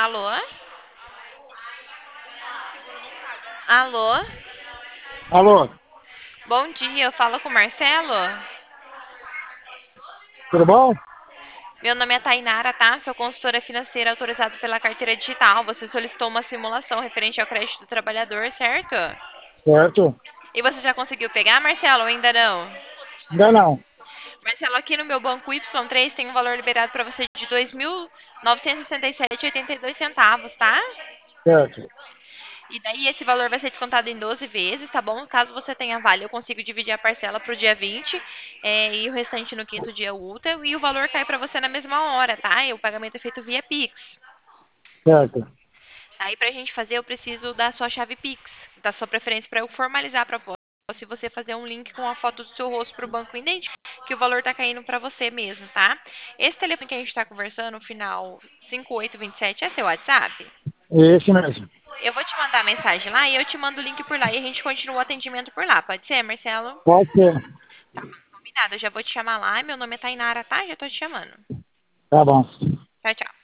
Alô? Alô? Alô, Bom dia, eu falo com o Marcelo. tudo bom? Meu nome é Tainara, tá? Sou consultora financeira autorizada pela carteira digital. Você solicitou uma simulação referente ao crédito do trabalhador, certo? Certo? E você já conseguiu pegar, Marcelo, ou ainda não? Ainda não. Marcelo, aqui no meu banco Y3 tem um valor liberado para você de 2.967,82 centavos, tá? Certo, E daí esse valor vai ser descontado em 12 vezes, tá bom? Caso você tenha vale, eu consigo dividir a parcela para o dia 20 e o restante no quinto dia útil. E o valor cai para você na mesma hora, tá? E o pagamento é feito via Pix. certo. Aí pra gente fazer, eu preciso da sua chave Pix, da sua preferência para eu formalizar a proposta. Se você fazer um link com a foto do seu rosto para o banco idêntico, que o valor tá caindo para você mesmo, tá? Esse telefone que a gente está conversando, no final 5827, é seu WhatsApp? Esse mesmo. Eu vou te mandar a mensagem lá e eu te mando o link por lá e a gente continua o atendimento por lá. Pode ser, Marcelo? Pode ser. Tá, combinado. Eu já vou te chamar lá. Meu nome é Tainara, tá? Já tô te chamando. Tá bom. Tchau, tchau.